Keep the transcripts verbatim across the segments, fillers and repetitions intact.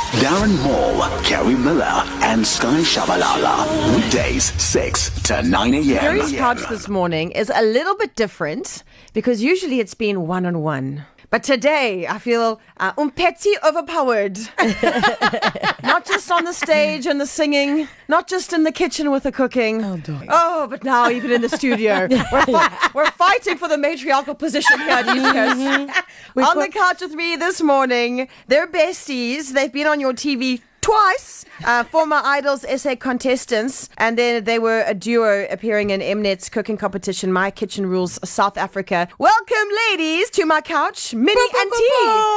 Darren Moore, Carrie Miller, and Sky Shabalala. Weekdays, six to nine a.m. Carrie's couch this morning is a little bit different because usually it's been one-on-one. But today, I feel uh, un petit overpowered. Not just on the stage and the singing, not just in the kitchen with the cooking. Oh, darling. Oh, but now even in the studio. We're, fi- we're fighting for the matriarchal position here at East Coast. Mm-hmm. On the couch with me this morning, they're besties. They've been on your T V twice, uh, former Idols S A contestants, and then they were a duo appearing in Mnet's cooking competition, My Kitchen Rules South Africa. Welcome, ladies, to my couch, Minnie and T.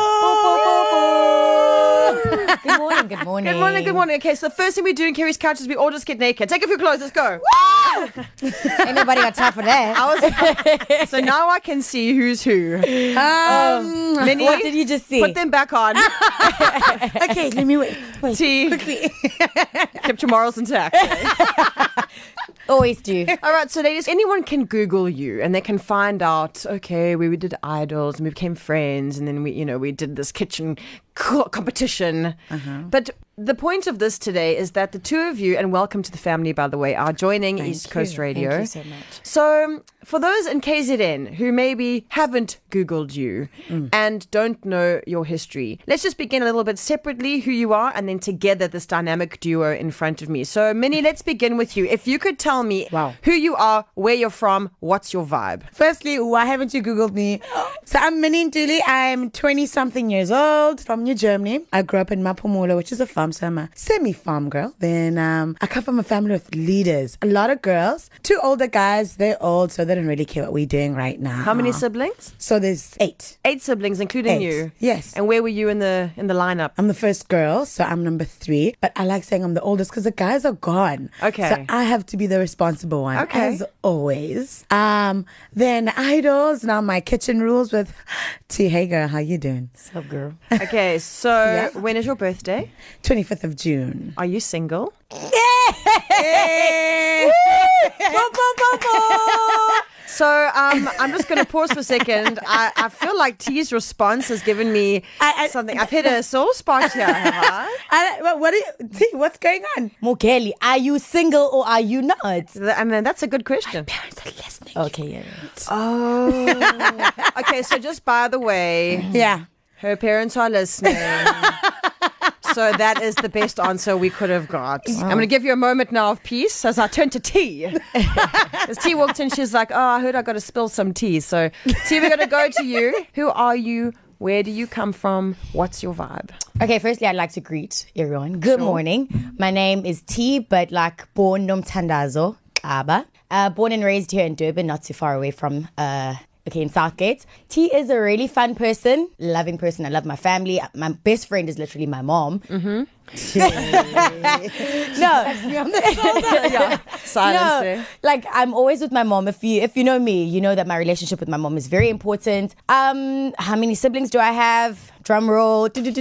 Good morning, good morning. Good morning, good morning. Okay, so the first thing we do in Carrie's couch is we all just get naked. Take off your clothes, let's go. Ain't nobody got time for that. I was, so now I can see who's who. Um, Minnie, what did you just see? Put them back on. Okay, let me wait. wait. T. Quickly. Kept your morals intact. Always do. All right, so ladies, anyone can Google you and they can find out, okay, we did Idols and we became friends and then we, you know, we did this kitchen co- competition. Uh-huh. But the point of this today is that the two of you, and welcome to the family, by the way, are joining Thank East Coast you. Radio. Thank you so much. So for those in K Z N who maybe haven't Googled you mm. and don't know your history, let's just begin a little bit separately, who you are, and then together this dynamic duo in front of me. So Minnie, let's begin with you. If you could tell me wow. who you are, where you're from, what's your vibe? Firstly, why haven't you Googled me? So I'm Minnie Ntuli. I'm twenty-something years old from New Germany. I grew up in Maphumulo, which is a farm, so I'm a semi-farm girl. Then um, I come from a family of leaders. A lot of girls. Two older guys. They're old, so they don't really care what we're doing right now. How many siblings? So there's eight. Eight siblings, including Eight. you. Yes. And where were you in the in the lineup? I'm the first girl, so I'm number three. But I like saying I'm the oldest because the guys are gone. Okay. So I have to be the responsible one, Okay. as always. Um, then Idols, now My Kitchen Rules with T. Hey girl, how you doing? What's up, girl? Okay, so Yeah. when is your birthday? twenty-fifth of June. Are you single? So um, I'm just going to pause for a second. I, I feel like T's response has given me I- I- something. I've hit a sore spot here, have I? I, what, what are you, T, what's going on? Mokeli, are you single or are you not? I mean, that's a good question. Parents are listening. Okay, yeah. Right. Oh. Okay, so just by the way, Yeah. her parents are listening. So that is the best answer we could have got. I'm going to give you a moment now of peace as I turn to T. As T walked in, she's like, oh, I heard I got to spill some tea. So T, we're going to go to you. Who are you? Where do you come from? What's your vibe? Okay, firstly, I'd like to greet everyone. Good Sure. morning. My name is T, but like born Nomtandazo, Kaba. Uh, born and raised here in Durban, not too far away from... Uh, Okay, in Southgate. T is a really fun person, loving person. I love my family. My best friend is literally my mom. Mm-hmm. no, Yeah. Silence no, there. like I'm always with my mom. If you if you know me, you know that my relationship with my mom is very important. Um, how many siblings do I have? Drum roll. twenty.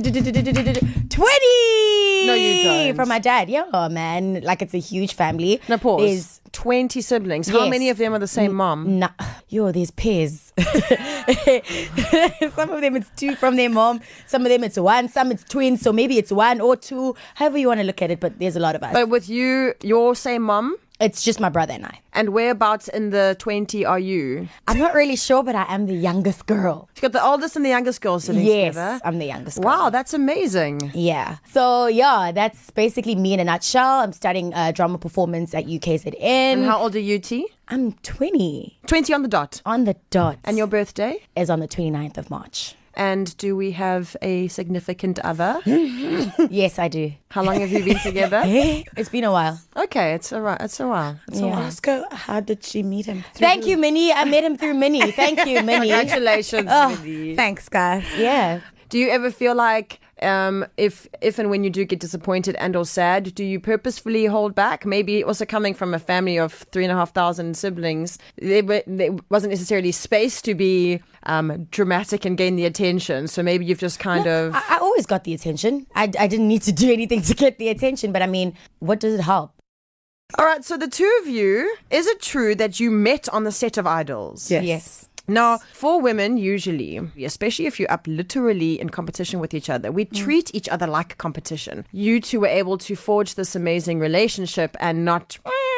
No, you don't. From my dad. Yeah, man. Like it's a huge family. Now pause. There's twenty siblings. How Yes. many of them are the same mom? Nah, yo, there's pairs. Some of them it's two from their mom. Some of them it's one. Some it's twins. So maybe it's one or two. However you want to look at it. But there's a lot of us. But with you, your same mom? It's just my brother and I. And whereabouts in the twenty are you? I'm not really sure, but I am the youngest girl. You got the oldest and the youngest girl sitting Yes, together. I'm the youngest girl. Wow, that's amazing. Yeah. So, yeah, that's basically me in a nutshell. I'm studying uh, drama performance at U K Z N. And how old are you, T? I'm twenty. twenty on the dot. On the dot. And your birthday? is on the twenty-ninth of March. And do we have a significant other? Yes, I do. How long have you been together? It's been a while. Okay, it's a, it's a while. It's a Yeah. while. Ask her, how did she meet him? Thank you, Minnie. I met him through Minnie. Thank you, Minnie. Congratulations, Oh. Minnie. Thanks, guys. Yeah. Do you ever feel like um, if if and when you do get disappointed and or sad, do you purposefully hold back? Maybe also coming from a family of three and a half thousand siblings, there, were, there wasn't necessarily space to be um, dramatic and gain the attention. So maybe you've just kind of... I, I always got the attention. I, I didn't need to do anything to get the attention. But I mean, what does it help? All right, so the two of you, is it true that you met on the set of Idols? Yes. Yes. Now, for women, usually, especially if you're up literally in competition with each other, we mm. treat each other like a competition. You two were able to forge this amazing relationship and not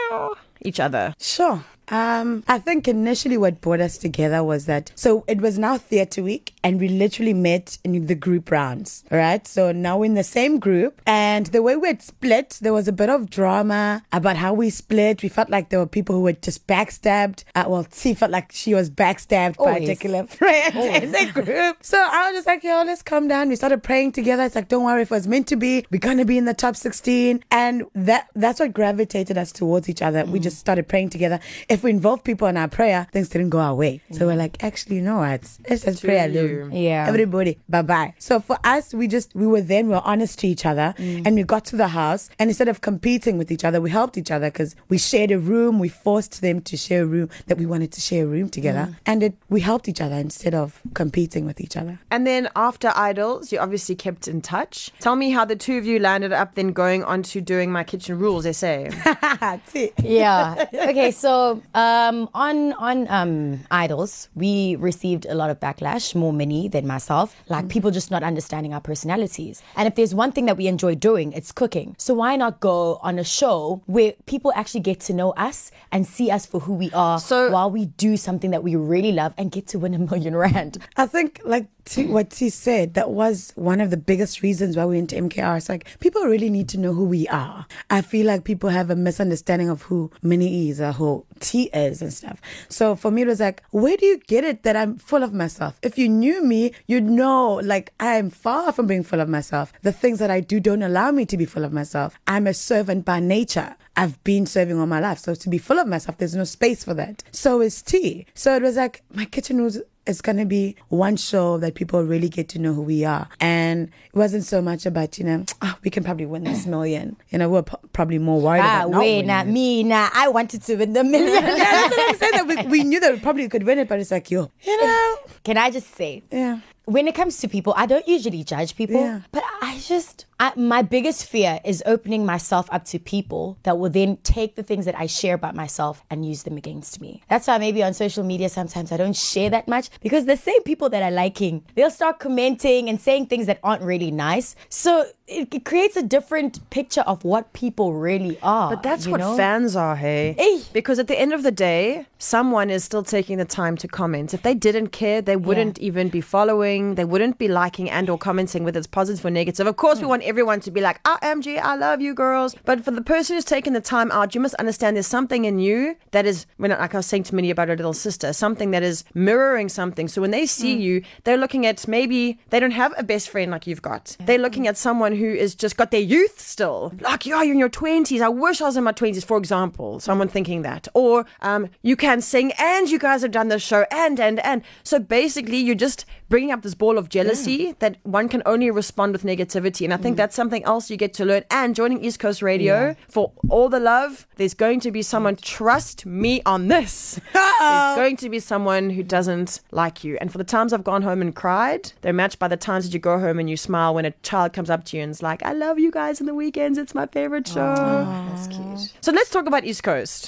each other. Sure. Um, I think initially what brought us together was that, so it was now theatre week and we literally met in the group rounds, right? So now we're in the same group, and the way we had split, there was a bit of drama about how we split. We felt like there were people who were just backstabbed. Uh, well, T felt like she was backstabbed Always. by a particular friend in the group. So I was just like, yo, let's calm down. We started praying together. It's like, don't worry, if it was meant to be, we're going to be in the top sixteen. And that that's what gravitated us towards each other. Mm. We just started praying together. If we involve people in our prayer, things didn't go our way. So we're like, actually, you know what? Let's just To pray you. alone. Yeah. Everybody, bye-bye. So for us, we just, we were then, we were honest to each other, mm. and we got to the house, and instead of competing with each other, we helped each other because we shared a room. We forced them to share a room, that we wanted to share a room together. Mm. And it, we helped each other instead of competing with each other. And then after Idols, you obviously kept in touch. Tell me how the two of you landed up then going on to doing My Kitchen Rules, essay. That's it. Yeah. Okay, so um, on on um, Idols, we received a lot of backlash, more Minnie than myself. Like, mm. people just not understanding our personalities. And if there's one thing that we enjoy doing, it's cooking. So why not go on a show where people actually get to know us and see us for who we are, so, while we do something that we really love and get to win a million rand? I think, like, T, what T said, that was one of the biggest reasons why we went to M K R. It's like, people really need to know who we are. I feel like people have a misunderstanding of who Minnie is or who T is and stuff. So for me, it was like, where do you get it that I'm full of myself? If you knew me, you'd know, like, I'm far from being full of myself. The things that I do don't allow me to be full of myself. I'm a servant by nature. I've been serving all my life. So to be full of myself, there's no space for that. So is T. So it was like, My Kitchen Rules is going to be one show that people really get to know who we are. And it wasn't so much about, you know, oh, we can probably win this million. You know, we're p- probably more worried ah, about not wait, winning nah, it. me, nah, I wanted to win the million. Yeah, that's what I'm saying. That we, we knew that we probably could win it, but it's like, yo, you know. Can I just say, Yeah. when it comes to people, I don't usually judge people, Yeah. but I just, I, my biggest fear is opening myself up to people that will then take the things that I share about myself and use them against me. That's why maybe on social media sometimes I don't share that much, because the same people that are liking, they'll start commenting and saying things that aren't really nice. So it, it creates a different picture of what people really are. But that's you what know? fans are, hey? Hey. Because at the end of the day, someone is still taking the time to comment. If they didn't care, they wouldn't Yeah. even be following. They wouldn't be liking and or commenting, whether it's positive or negative. Of course, mm. we want everyone to be like, oh, M G, I love you, girls. But for the person who's taking the time out, you must understand there's something in you that is, when like I was saying to Minnie about her little sister, something that is mirroring something. So when they see mm. you, they're looking at, maybe they don't have a best friend like you've got. Yeah. They're looking at someone who is just got their youth still. Like, yeah, you're in your twenties. I wish I was in my twenties, for example. Someone thinking that. Or um, you can sing and you guys have done this show and, and, and. So basically, you're just bringing up this ball of jealousy yeah. that one can only respond with negativity. And I think mm. that's something else you get to learn. And joining East Coast Radio, yeah. for all the love, there's going to be someone, trust me on this. There's going to be someone who doesn't like you. And for the times I've gone home and cried, they're matched by the times that you go home and you smile when a child comes up to you and is like, I love you guys in the weekends. It's my favorite show. Oh, that's cute. So let's talk about East Coast.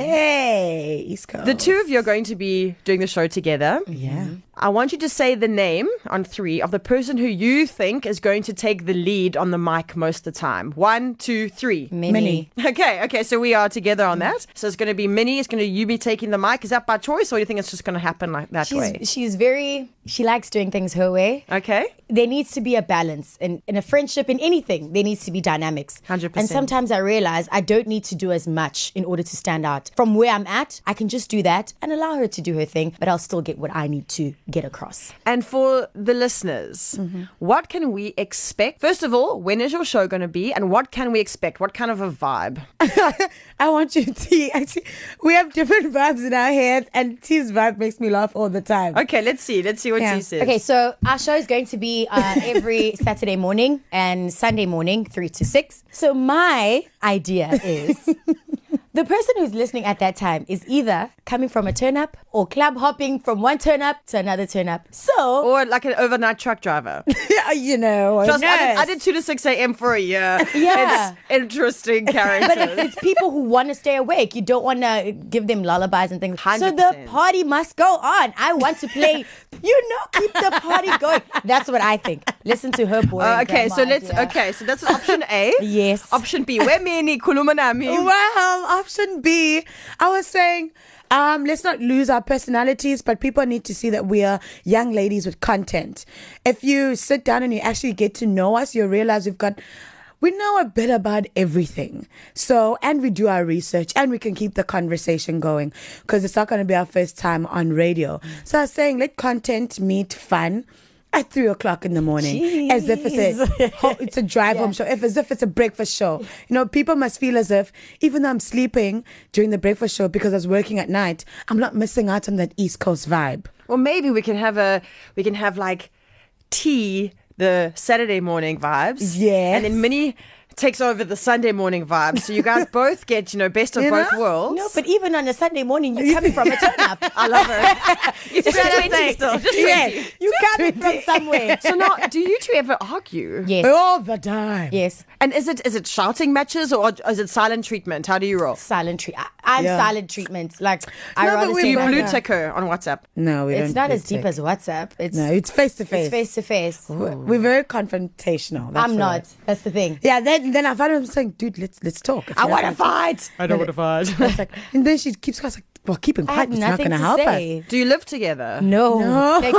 Yay, East Coast. The two of you are going to be doing the show together. Yeah. I want you to say the name on three of the person who you think is going to take the lead on the mic most of the time. One, two, three. Minnie. Minnie. Okay, okay, so we are together on that. So it's going to be Minnie. It's going to you be taking the mic. Is that by choice, or do you think it's just going to happen like that She's, way? she's very, she likes doing things her way. Okay. There needs to be a balance in, in a friendship, in anything. There needs to be dynamics. one hundred percent. And sometimes I realize I don't need to do as much in order to stand out. From where I'm at, I can just do that and allow her to do her thing, but I'll still get what I need to get across. And for the listeners, mm-hmm. what can we expect? First of all, when is your show going to be? And what can we expect? What kind of a vibe? I want you to see. Actually, we have different vibes in our head, and T's vibe makes me laugh all the time. Okay, let's see. Let's see what Yeah. T says. Okay, so our show is going to be uh, every Saturday morning and Sunday morning, three to six. So my idea is The person who's listening at that time is either coming from a turn up or club hopping from one turn up to another turn up. So, Or like an overnight truck driver. Yeah, you know. a Trust me, I did, nurse. I did two to six a.m. for a year. Yeah. It's interesting characters. but it's, it's people who want to stay awake. You don't want to give them lullabies and things. one So hundred the percent. party must go on. I want to play, you know, keep the party going. That's what I think. Listen to her boy. Uh, okay, so let's. Okay, so that's option A. Yes. Option B. Where many kulumanami? Well, option B, I was saying, um, let's not lose our personalities, but people need to see that we are young ladies with content. If you sit down and you actually get to know us, you'll realize we've got, we know a bit about everything. So, and we do our research and we can keep the conversation going because it's not going to be our first time on radio. So I was saying, let content meet fun. At three o'clock in the morning, as if it's a ho- it's a drive home show, if as if it's a breakfast show. You know, people must feel as if even though I'm sleeping during the breakfast show because I was working at night, I'm not missing out on that East Coast vibe. Or maybe we can have a. We can have like tea the Saturday morning vibes. Yes. And then Minnie takes over the Sunday morning vibes. So you guys both get, you know, best of You both know? worlds. No, but even on a Sunday morning, you're coming from a turn up. I love her. It's just Just twenty still. Just twenty. Yes, you coming from somewhere. So now, do you two ever argue? Yes, All the time. yes. And is it is it shouting matches or is it silent treatment? How do you roll? Silent treat. I- I'm Yeah. silent treatment. Like I No, but rather we say You never- that. blue tick her on WhatsApp. No, we don't. It's not do as deep tech. as WhatsApp. It's No, it's face to face. it's face to face. We're very confrontational. That's I'm the not. word. That's the thing. Yeah, then then I found him saying, dude, let's let's talk. If I you're want to not- fight. I don't want to fight. I was like, and then she keeps going, like, well, keeping I quiet have is not nothing going to to help us. say. Do you live together? No. No. Thank-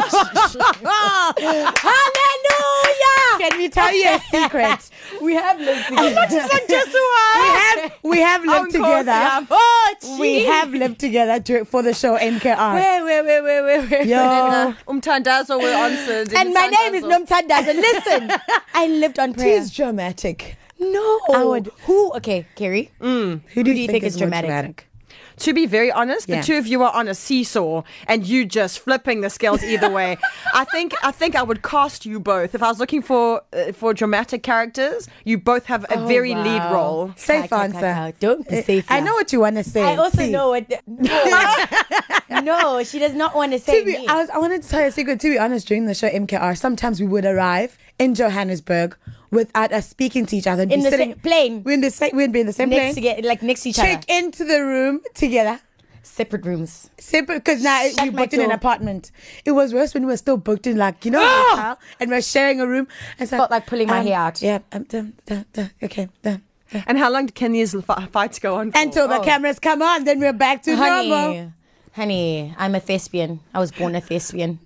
Hallelujah. Can we tell you a secret? We have lived together. we have we have lived together. Oh, We gee. have lived together dur- for the show N K R. Wait, wait, wait, wait, wait, wait. Yo, Umtandazo will answer. And my name is Nomtandazo. Listen, I lived on prayer. she's dramatic. No. I would- Who? Okay, Carrie. Who do you think is more dramatic? To be very honest, Yeah. the two of you are on a seesaw and you just flipping the scales either way. I think I think I would cast you both if I was looking for uh, for dramatic characters. You both have a Oh, very wow. lead role. Safe Ka- ka- answer. ka- ka. Don't be safe. I now. know what you want to say. I also See, know what. No. No, she does not want to say To be, me. I, was, I wanted to tell you a secret. To be honest, during the show M K R, sometimes we would arrive in Johannesburg without us speaking to each other. And In be the sitting, same plane. We're in the same. We'd be in the same next plane. to get like next to each Check other. into the room together. Separate rooms. Separate, because now Shut we my booked in an door. apartment. It was worse when we were still booked in, like, you know, a hotel, and we're sharing a room. And so, Felt like pulling my um, hair out. Yeah. Um, dum, dum, dum, okay. Dum, dum. And how long can these fi- fights go on for? Until the Oh. cameras come on, then we're back to Honey, normal. honey, I'm a thespian. I was born a thespian.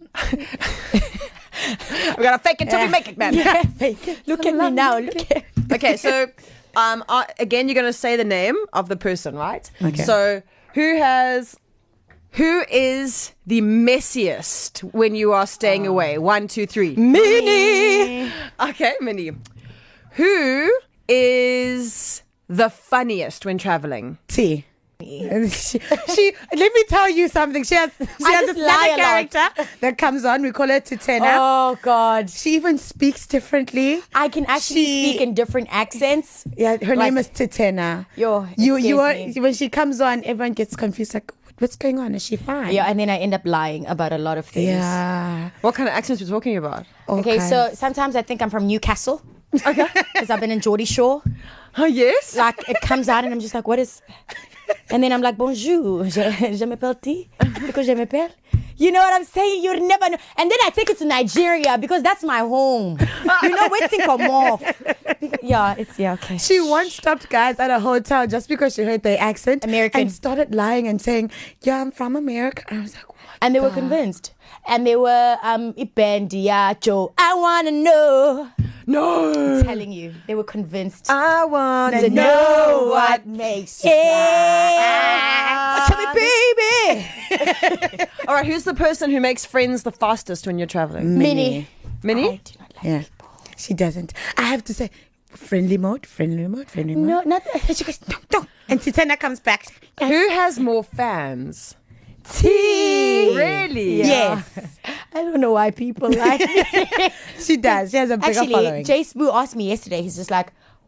we gotta fake it till we make it, man. Look at me now. Look at Okay, so um, uh, again, you're gonna say the name of the person, right? Okay. So who has, who is the messiest when you are staying away? One, two, three. Minnie. Okay, Minnie. Who is the funniest when traveling? T. she, she, let me tell you something. She has, she I has just this lie other a lot. character that comes on. We call her Tutena. Oh God. She even speaks differently. I can actually She- speak in different accents. Yeah, her Like- name is Tutena. Yo, it you, you are scares me. when she comes on, everyone gets confused. Like, what's going on? Is she fine? Yeah, and then I end up lying about a lot of things. Yeah. What kind of accents are we talking about? Okay, All so kinds. sometimes I think I'm from Newcastle. Okay. Because I've been in Geordie Shore. Oh, yes? Like, it comes out and I'm just like, what is... And then I'm like, bonjour, je, je m'appelle T, because je m'appelle. You know what I'm saying? You'll never know. And then I take it to Nigeria because that's my home. You know, waiting come off. Yeah, it's, yeah, okay. She once stopped guys at a hotel just because she heard their accent. American. And started lying and saying, yeah, I'm from America. I was like, what? And they were convinced. And they were, um, Ibendiacho, I want to know. No. I'm telling you, they were convinced. I want to to know what makes you cry. Tell me, baby. All right, who's the person who makes friends the fastest when you're traveling? Minnie. Minnie? I do not like Yeah. people. She doesn't. I have to say, friendly mode, friendly mode, friendly mode. No, not She goes, no, no. And Titana comes back. Who has more fans? T. Really? Yeah. I don't know why people like me. She does. She has a bigger Actually, following. Jay Spoo asked me yesterday. He's just like,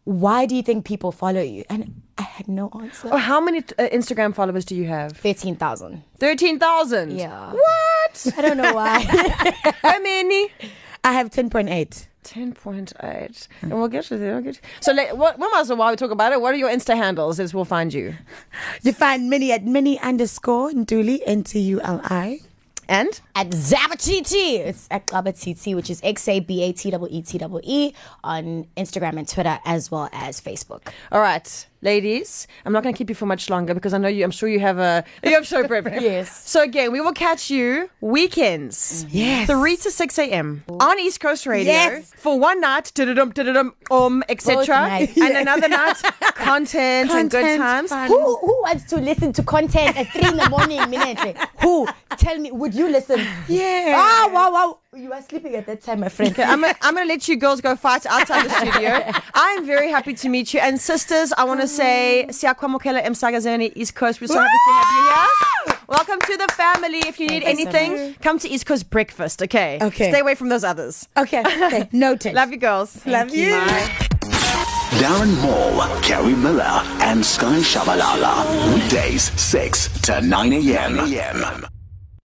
why do you think people follow you? And I had no answer. Oh, how many uh, Instagram followers do you have? thirteen thousand. thirteen thousand? Yeah. What? I don't know why. How many? I have ten point eight. ten point eight. And we'll get to there. We'll get to... So, like, what, what else while we talk about it, what are your Insta handles? Is we'll find you. You find Minnie at Minnie underscore Ntuli, N T U L I. And? At Zabatiti. It's at Xabatiti, which is X A B A T E E T E E on Instagram and Twitter as well as Facebook. All right, ladies, I'm not going to keep you for much longer because I know you, I'm sure you have a, you have show prep. Yes. So again, we will catch you weekends. Yes. three to six a.m. on East Coast Radio. Yes. For one night, da-da-dum, da-da-dum, um, et cetera. nights. And another night, content, and good Content, times. fun. Who who wants to listen to content at three in the morning, minute? Who? Tell me, would you listen? Yeah. Ah, wow, wow. You were sleeping at that time, my friend. Okay, I'm gonna, I'm gonna let you girls go fight outside the studio. I'm very happy to meet you. And sisters, I want to say, Siyakwamukela Msakazeni, East Coast. We're so happy to have you here. Welcome to the family. If you need Thank you so anything, much. come to East Coast Breakfast, okay? Okay. Stay away from those others. Okay. Okay. Noted. Love you, girls. Love you. Bye. Darren Moore, Carrie Miller, and Sky Shabalala. Weekdays, six to nine a.m.